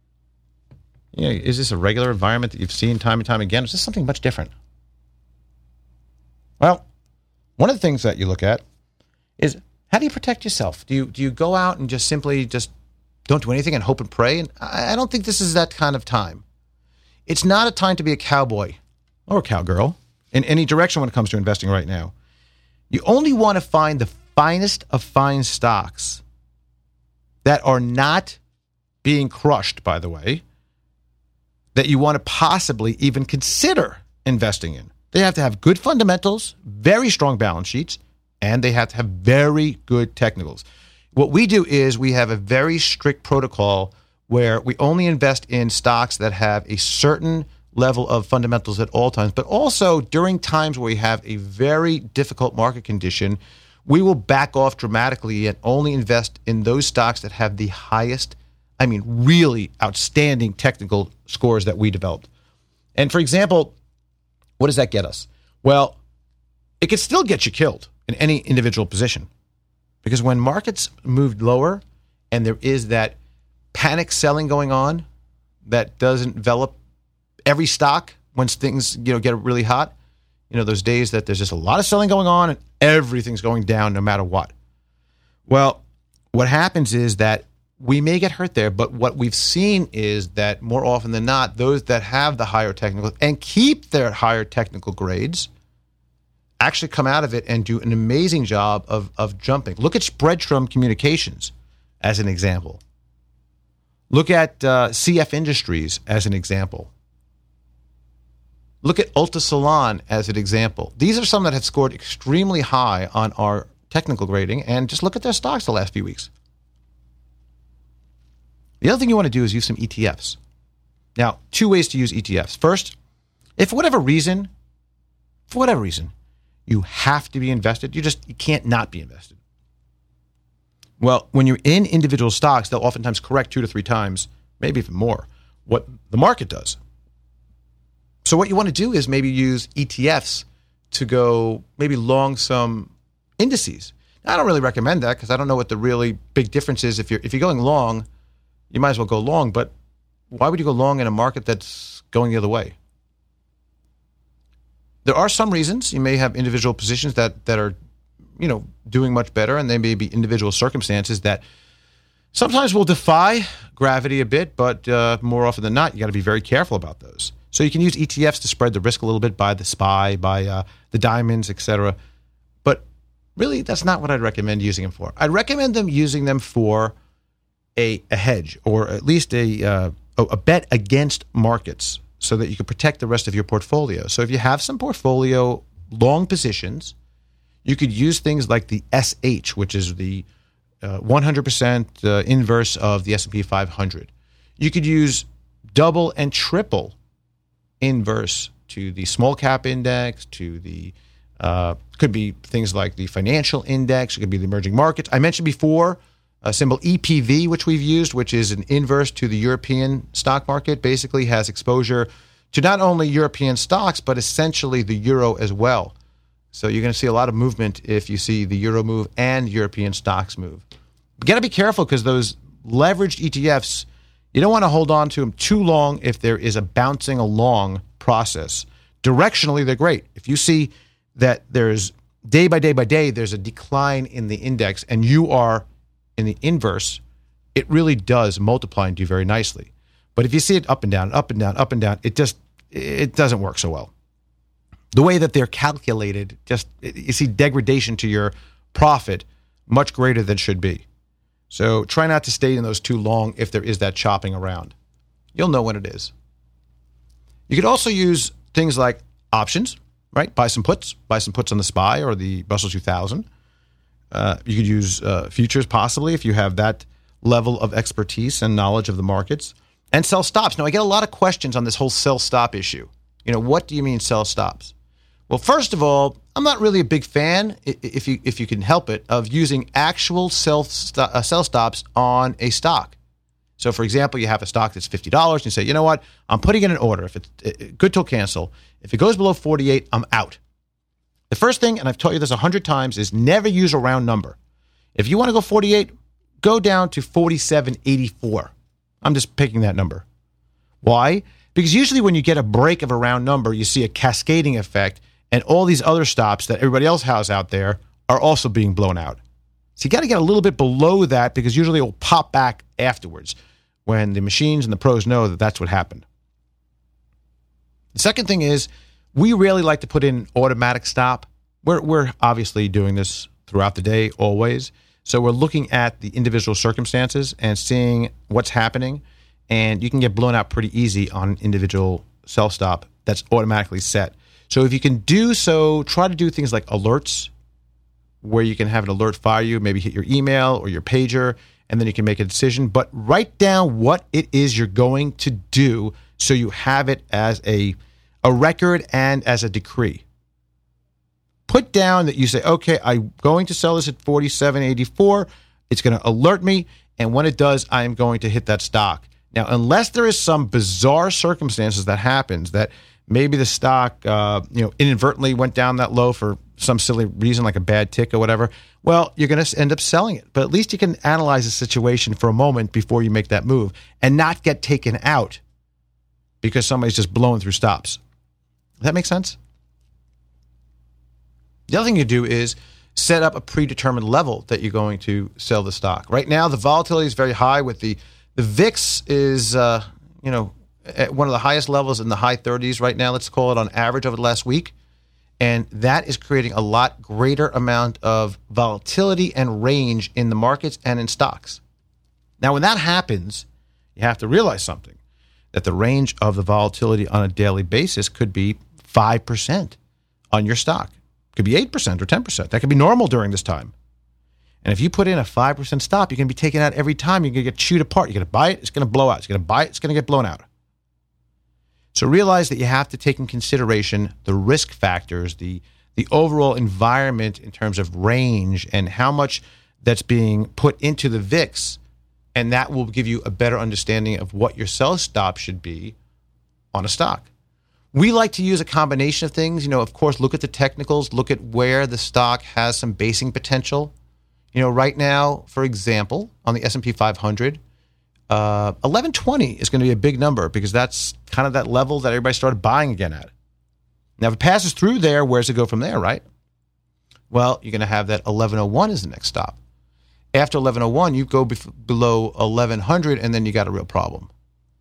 Is this a regular environment that you've seen time and time again? Or is this something much different? Well, one of the things that you look at is, how do you protect yourself? Do you go out and just simply don't do anything and hope and pray? And I don't think this is that kind of time. It's not a time to be a cowboy or a cowgirl in any direction when it comes to investing right now. You only want to find the finest of fine stocks that are not being crushed, by the way, that you want to possibly even consider investing in. They have to have good fundamentals, very strong balance sheets, and they have to have very good technicals. What we do is we have a very strict protocol where we only invest in stocks that have a certain level of fundamentals at all times, but also during times where we have a very difficult market condition, we will back off dramatically and only invest in those stocks that have the highest, really outstanding technical scores that we developed. And for example, what does that get us? Well, it could still get you killed in any individual position, because when markets moved lower and there is that panic selling going on that does envelop every stock once things get really hot, those days that there's just a lot of selling going on and everything's going down no matter what. Well, what happens is that we may get hurt there, but what we've seen is that more often than not, those that have the higher technical and keep their higher technical grades actually come out of it and do an amazing job of jumping. Look at Spreadtrum Communications as an example. Look at CF Industries as an example. Look at Ulta Salon as an example. These are some that have scored extremely high on our technical grading, and just look at their stocks the last few weeks. The other thing you want to do is use some ETFs. Now, two ways to use ETFs. First, if for whatever reason, you have to be invested, you can't not be invested. Well, when you're in individual stocks, they'll oftentimes correct 2 to 3 times, maybe even more, what the market does. So what you want to do is maybe use ETFs to go maybe long some indices. Now, I don't really recommend that because I don't know what the really big difference is. If you're going long, you might as well go long, but why would you go long in a market that's going the other way? There are some reasons. You may have individual positions that are, doing much better, and there may be individual circumstances that sometimes will defy gravity a bit, but more often than not, you got to be very careful about those. So you can use ETFs to spread the risk a little bit, buy the SPY, buy the diamonds, etc. But really, that's not what I'd recommend using them for. I'd recommend using them for a hedge, or at least a bet against markets, so that you can protect the rest of your portfolio. So if you have some portfolio long positions, you could use things like the SH, which is the 100% inverse of the S&P 500. You could use double and triple inverse to the small cap index, to the could be things like the financial index, it could be the emerging markets. I mentioned before a symbol EPV, which we've used, which is an inverse to the European stock market, basically has exposure to not only European stocks, but essentially the euro as well. So you're going to see a lot of movement if you see the euro move and European stocks move. You got to be careful because those leveraged ETFs, you don't want to hold on to them too long if there is a bouncing along process. Directionally, they're great. If you see that there's day by day, there's a decline in the index and you are in the inverse, it really does multiply and do very nicely. But if you see it up and down, up and down, up and down, it doesn't work so well. The way that they're calculated, you see degradation to your profit much greater than should be. So try not to stay in those too long if there is that chopping around. You'll know when it is. You could also use things like options, right? Buy some puts on the SPY or the Russell 2000. You could use futures possibly if you have that level of expertise and knowledge of the markets. And sell stops. Now, I get a lot of questions on this whole sell stop issue. What do you mean sell stops? Well, first of all, I'm not really a big fan, if you can help it, of using actual sell stops on a stock. So, for example, you have a stock that's $50, and you say, you know what, I'm putting in an order. If it's good till cancel. If it goes below 48, I'm out. The first thing, and I've told you this 100 times, is never use a round number. If you want to go 48, go down to 47.84. I'm just picking that number. Why? Because usually when you get a break of a round number, you see a cascading effect, and all these other stops that everybody else has out there are also being blown out. So you got to get a little bit below that, because usually it will pop back afterwards when the machines and the pros know that that's what happened. The second thing is, we really like to put in automatic stop. We're obviously doing this throughout the day, always. So we're looking at the individual circumstances and seeing what's happening, and you can get blown out pretty easy on an individual sell stop that's automatically set. So if you can do so, try to do things like alerts, where you can have an alert fire you, maybe hit your email or your pager, and then you can make a decision. But write down what it is you're going to do so you have it as a record and as a decree. Put down that you say, okay, I'm going to sell this at 47.84. It's going to alert me, and when it does, I am going to hit that stock. Now, unless there is some bizarre circumstances that happens, that maybe the stock inadvertently went down that low for some silly reason, like a bad tick or whatever, well, you're going to end up selling it. But at least you can analyze the situation for a moment before you make that move and not get taken out because somebody's just blowing through stops. Does that make sense? The other thing you do is set up a predetermined level that you're going to sell the stock. Right now, the volatility is very high. With the VIX is at one of the highest levels in the high 30s right now. Let's call it on average over the last week, and that is creating a lot greater amount of volatility and range in the markets and in stocks. Now, when that happens, you have to realize something: that the range of the volatility on a daily basis could be 5% on your stock. Could be 8% or 10%. That could be normal during this time. And if you put in a 5% stop, you're going to be taken out every time. You're going to get chewed apart. You're going to buy it, it's going to blow out. You're going to buy it, it's going to get blown out. So realize that you have to take in consideration the risk factors, the overall environment in terms of range and how much that's being put into the VIX. And that will give you a better understanding of what your sell stop should be on a stock. We like to use a combination of things. Of course, look at the technicals, look at where the stock has some basing potential. Right now, for example, on the S&P 500, 1120 is going to be a big number because that's kind of that level that everybody started buying again at. Now, if it passes through there, where does it go from there, right? Well, you're going to have that 1101 as the next stop. After 1101, you go below 1100, and then you got a real problem.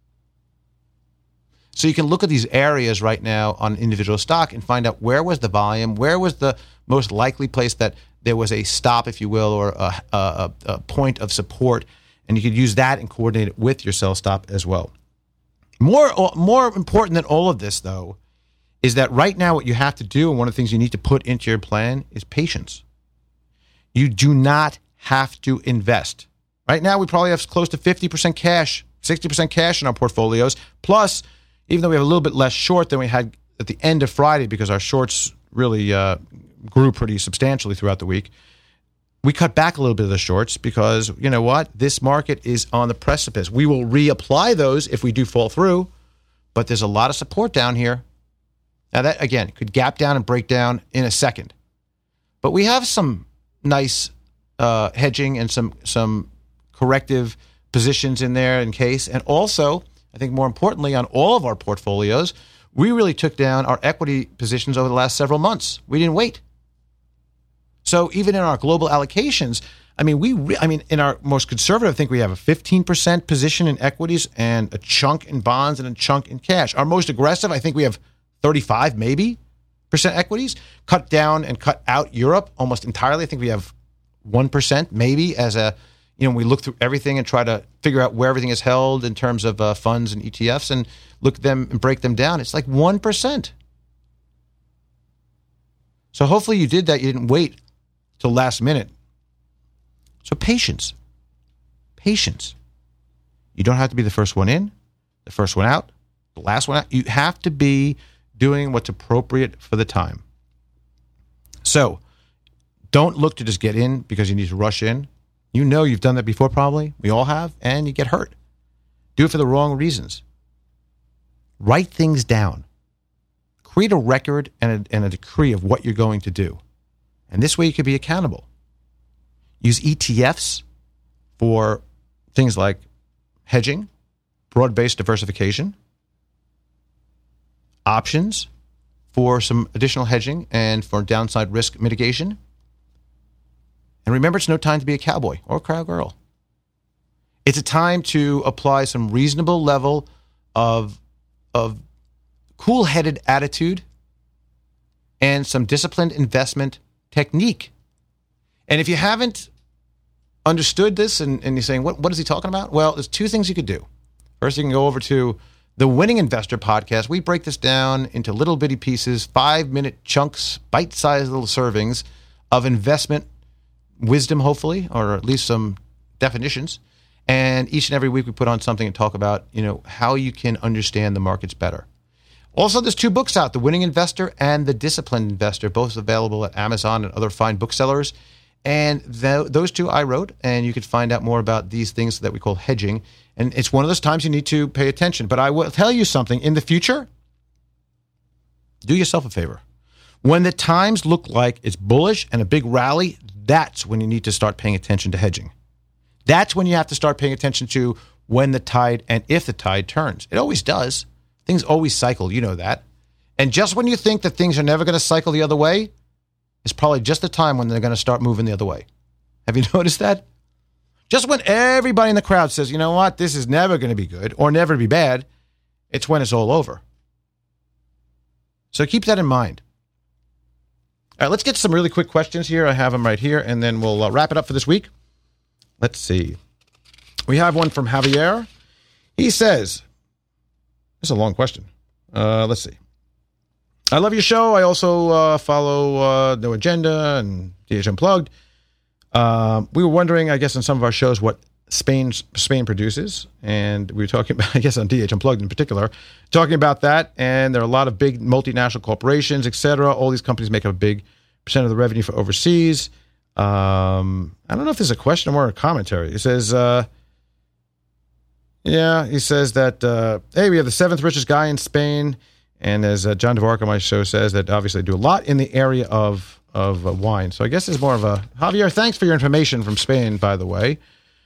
So you can look at these areas right now on individual stock and find out where was the volume, where was the most likely place that there was a stop, if you will, or a point of support, and you could use that and coordinate it with your sell stop as well. More important than all of this, though, is that right now what you have to do, and one of the things you need to put into your plan, is patience. You do not have to invest. Right now we probably have close to 50% cash, 60% cash in our portfolios, plus even though we have a little bit less short than we had at the end of Friday because our shorts really grew pretty substantially throughout the week, we cut back a little bit of the shorts because, you know what, this market is on the precipice. We will reapply those if we do fall through, but there's a lot of support down here. Now that, again, could gap down and break down in a second. But we have some nice hedging and some corrective positions in there in case. And also, I think more importantly, on all of our portfolios, we really took down our equity positions over the last several months. We didn't wait. So even in our global allocations, I mean, in our most conservative, I think we have a 15% position in equities and a chunk in bonds and a chunk in cash. Our most aggressive, I think we have 35 maybe percent equities. Cut down and cut out Europe almost entirely. I think we have 1% maybe as a, we look through everything and try to figure out where everything is held in terms of funds and ETFs and look at them and break them down. It's like 1%. So hopefully you did that. You didn't wait till last minute. So patience. You don't have to be the first one in, the first one out, the last one out. You have to be doing what's appropriate for the time. So don't look to just get in because you need to rush in. You know you've done that before probably. We all have, and you get hurt. Do it for the wrong reasons. Write things down. Create a record and a decree of what you're going to do. And this way you can be accountable. Use ETFs for things like hedging, broad-based diversification, options for some additional hedging and for downside risk mitigation. And remember, it's no time to be a cowboy or a cowgirl. It's a time to apply some reasonable level of cool-headed attitude and some disciplined investment technique. And if you haven't understood this and you're saying, what is he talking about? Well, there's two things you could do. First, you can go over to the Winning Investor podcast. We break this down into little bitty pieces, 5-minute chunks, bite-sized little servings of investment wisdom, hopefully, or at least some definitions. And each and every week we put on something and talk about, how you can understand the markets better. Also, there's 2 books out, The Winning Investor and The Disciplined Investor, both available at Amazon and other fine booksellers. And those 2 I wrote, and you could find out more about these things that we call hedging. And it's one of those times you need to pay attention. But I will tell you something. In the future, do yourself a favor. When the times look like it's bullish and a big rally, that's when you need to start paying attention to hedging. That's when you have to start paying attention to when the tide and if the tide turns. It always does. Things always cycle. You know that. And just when you think that things are never going to cycle the other way, it's probably just the time when they're going to start moving the other way. Have you noticed that? Just when everybody in the crowd says, you know what, this is never going to be good or never be bad, it's when it's all over. So keep that in mind. All right, let's get some really quick questions here. I have them right here, and then we'll wrap it up for this week. Let's see. We have one from Javier. He says, this is a long question. Let's see. I love your show. I also follow No Agenda and DH Unplugged. We were wondering, I guess, in some of our shows what Spain produces, and we were talking about, I guess, on DH Unplugged in particular, talking about that, and there are a lot of big multinational corporations, et cetera. All these companies make up a big percent of the revenue for overseas. I don't know if there's a question or a commentary. It says, he says that, hey, we have the 7th richest guy in Spain. And as John DeVark on my show says, that obviously do a lot in the area of wine. So I guess it's more of a... Javier, thanks for your information from Spain, by the way.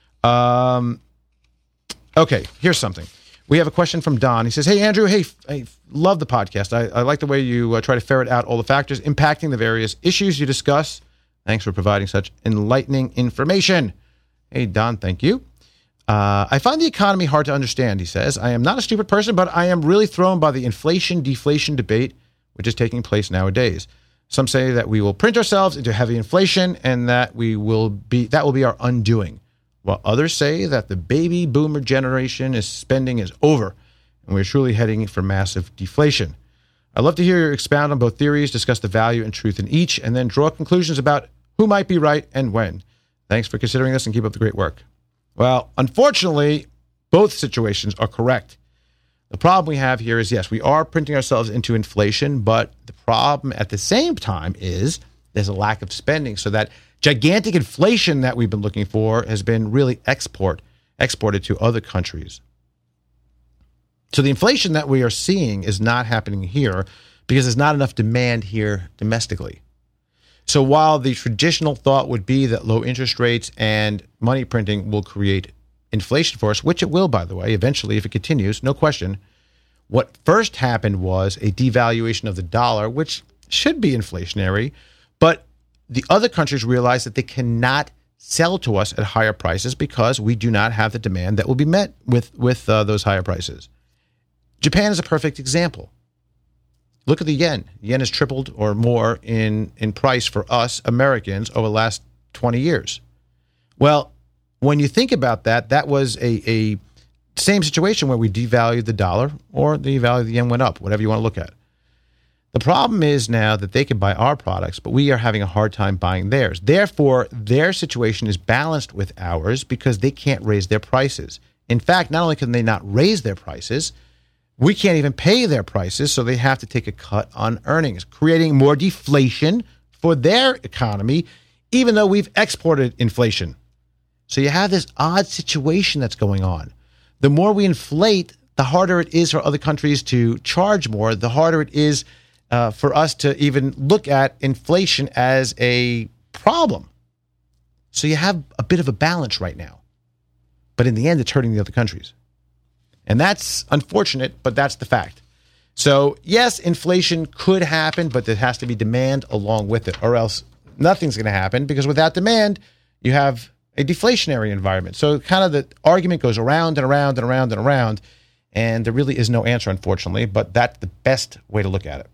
Okay, here's something. We have a question from Don. He says, hey, Andrew, I love the podcast. I like the way you try to ferret out all the factors impacting the various issues you discuss. Thanks for providing such enlightening information. Hey, Don, thank you. I find the economy hard to understand, he says. I am not a stupid person, but I am really thrown by the inflation-deflation debate which is taking place nowadays. Some say that we will print ourselves into heavy inflation and that will be our undoing, while others say that the baby boomer generation spending is over and we're truly heading for massive deflation. I'd love to hear you expound on both theories, discuss the value and truth in each, and then draw conclusions about who might be right and when. Thanks for considering this and keep up the great work. Well, unfortunately, both situations are correct. The problem we have here is, yes, we are printing ourselves into inflation, but the problem at the same time is there's a lack of spending. So that gigantic inflation that we've been looking for has been really exported to other countries. So the inflation that we are seeing is not happening here because there's not enough demand here domestically. So while the traditional thought would be that low interest rates and money printing will create inflation for us, which it will, by the way, eventually if it continues, no question, what first happened was a devaluation of the dollar, which should be inflationary, but the other countries realized that they cannot sell to us at higher prices because we do not have the demand that will be met with those higher prices. Japan is a perfect example. Look at the yen. Yen has tripled or more in price for us Americans over the last 20 years. Well, when you think about that, that was a same situation where we devalued the dollar or the value of the yen went up, whatever you want to look at. The problem is now that they can buy our products, but we are having a hard time buying theirs. Therefore, their situation is balanced with ours because they can't raise their prices. In fact, not only can they not raise their prices, we can't even pay their prices, so they have to take a cut on earnings, creating more deflation for their economy, even though we've exported inflation. So you have this odd situation that's going on. The more we inflate, the harder it is for other countries to charge more, the harder it is for us to even look at inflation as a problem. So you have a bit of a balance right now. But in the end, it's hurting the other countries. And that's unfortunate, but that's the fact. So yes, inflation could happen, but there has to be demand along with it, or else nothing's going to happen, because without demand, you have a deflationary environment. So kind of the argument goes around and around and around and around, and there really is no answer, unfortunately, but that's the best way to look at it.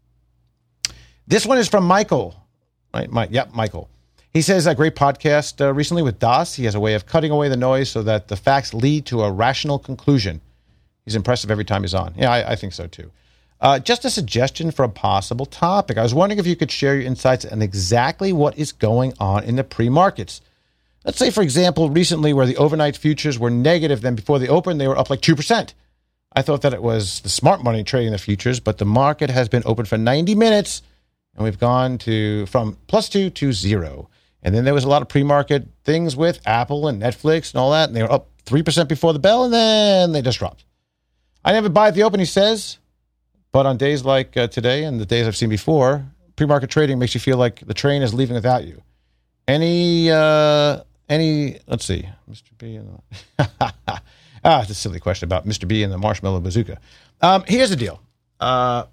This one is from Michael. Right, Michael. He says, a great podcast recently with Das. He has a way of cutting away the noise so that the facts lead to a rational conclusion. He's impressive every time he's on. Yeah, I think so too. Just a suggestion for a possible topic. I was wondering if you could share your insights on exactly what is going on in the pre-markets. Let's say, for example, recently where the overnight futures were negative, then before they opened, they were up like 2%. I thought that it was the smart money trading the futures, but the market has been open for 90 minutes, and we've gone from +2 to 0. And then there was a lot of pre-market things with Apple and Netflix and all that, and they were up 3% before the bell, and then they just dropped. I never buy at the open, he says, but on days like today and the days I've seen before, pre-market trading makes you feel like the train is leaving without you. Let's see, Mr. B and it's a silly question about Mr. B and the marshmallow bazooka. Here's the deal. I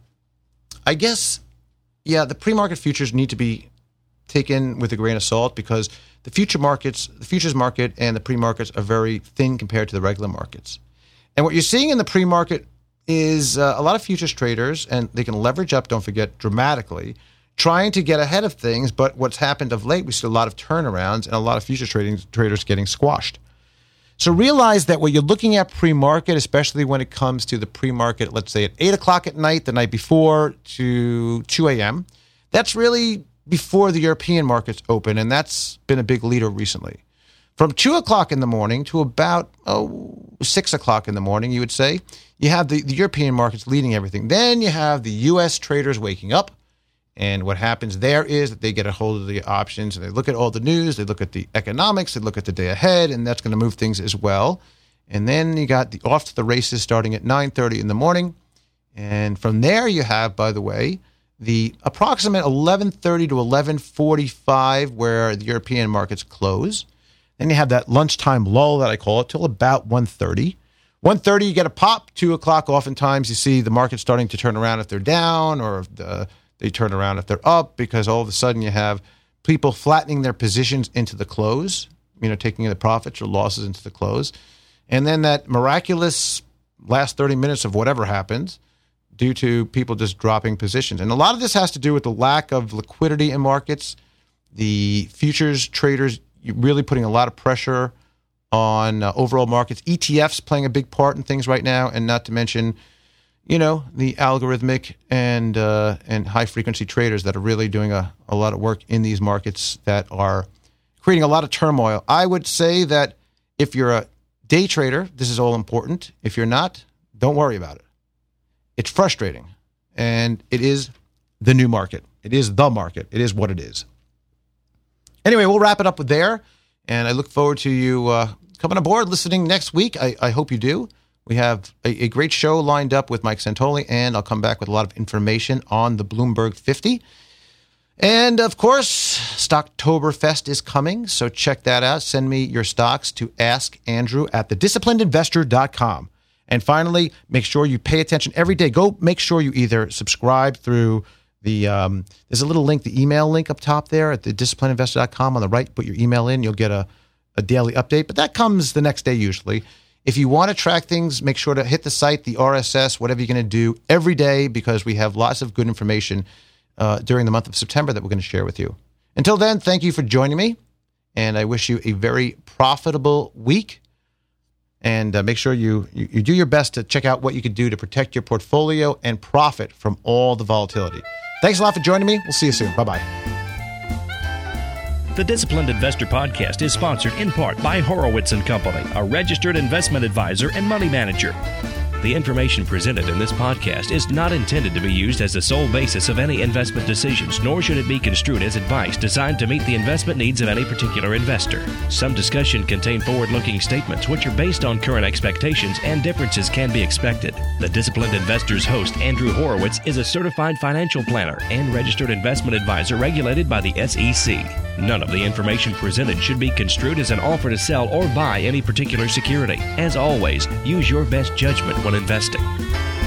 guess, the pre-market futures need to be taken with a grain of salt because the futures market and the pre-markets are very thin compared to the regular markets. And what you're seeing in the pre-market is a lot of futures traders, and they can leverage up, don't forget, dramatically, trying to get ahead of things. But what's happened of late, we see a lot of turnarounds and a lot of futures traders getting squashed. So realize that when you're looking at pre-market, especially when it comes to the pre-market, let's say at 8 o'clock at night, the night before, to 2 a.m., that's really before the European markets open, and that's been a big leader recently. From 2 o'clock in the morning to about 6 o'clock in the morning, you would say, you have the European markets leading everything. Then you have the U.S. traders waking up, and what happens there is that they get a hold of the options, and they look at all the news, they look at the economics, they look at the day ahead, and that's going to move things as well. And then you got the off to the races starting at 9:30 in the morning. And from there you have, by the way, the approximate 11:30 to 11:45 where the European markets close. Then you have that lunchtime lull that I call it till about 1:30. 1:30 you get a pop. 2 o'clock oftentimes you see the market starting to turn around if they're down, or if they turn around if they're up, because all of a sudden you have people flattening their positions into the close, taking the profits or losses into the close. And then that miraculous last 30 minutes of whatever happens due to people just dropping positions. And a lot of this has to do with the lack of liquidity in markets, the futures traders really putting a lot of pressure on overall markets, ETFs playing a big part in things right now, and not to mention, the algorithmic and high-frequency traders that are really doing a lot of work in these markets that are creating a lot of turmoil. I would say that if you're a day trader, this is all important. If you're not, don't worry about it. It's frustrating, and it is the new market. It is the market. It is what it is. Anyway, we'll wrap it up with there, and I look forward to you coming aboard, listening next week. I hope you do. We have a great show lined up with Mike Santoli, and I'll come back with a lot of information on the Bloomberg 50. And, of course, Stocktoberfest is coming, so check that out. Send me your stocks to askandrew@thedisciplinedinvestor.com. And finally, make sure you pay attention every day. Go make sure you either subscribe through There's a little link, the email link up top there at the disciplinedinvestor.com. On the right, put your email in. You'll get a daily update, but that comes the next day usually. If you want to track things, make sure to hit the site, the RSS, whatever you're going to do every day, because we have lots of good information during the month of September that we're going to share with you. Until then, thank you for joining me, and I wish you a very profitable week. And make sure you do your best to check out what you can do to protect your portfolio and profit from all the volatility. Thanks a lot for joining me. We'll see you soon. Bye-bye. The Disciplined Investor Podcast is sponsored in part by Horowitz & Company, a registered investment advisor and money manager. The information presented in this podcast is not intended to be used as the sole basis of any investment decisions, nor should it be construed as advice designed to meet the investment needs of any particular investor. Some discussion contain forward-looking statements which are based on current expectations, and differences can be expected. The Disciplined Investor's host, Andrew Horowitz, is a certified financial planner and registered investment advisor regulated by the SEC. None of the information presented should be construed as an offer to sell or buy any particular security. As always, use your best judgment when investing.